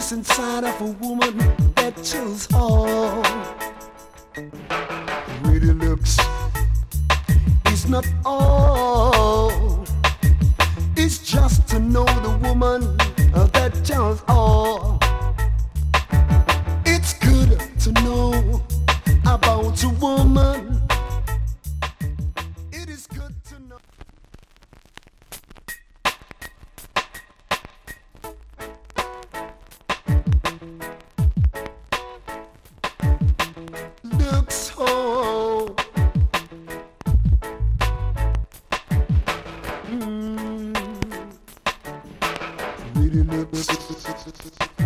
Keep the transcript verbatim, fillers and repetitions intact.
what's inside of a woman that chills all. Pretty looks is not all. It's just to know the woman uh, that tells all. It's good to know about a woman. It is good to know. Looks so mm, really looks